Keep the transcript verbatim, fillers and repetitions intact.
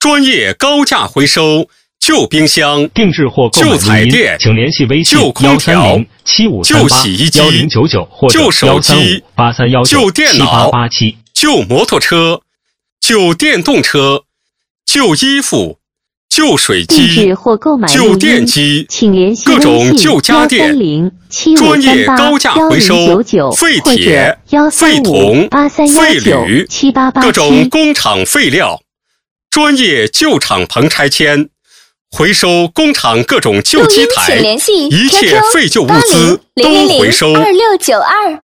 专业高价回收旧冰箱、 定制或购买旧彩电， 请联系微信旧空调、 七五三八幺零九九或者旧手机、 八三幺旧电脑、 八七。 旧摩托车、旧电动车、旧衣服、旧水机、旧电机， 请联系各种旧家电，专业高价回收废铁、废铜、废铝，各种工厂废料，专业旧厂棚拆迁，回收工厂各种旧机台，一切废旧物资都回收。 二六九二。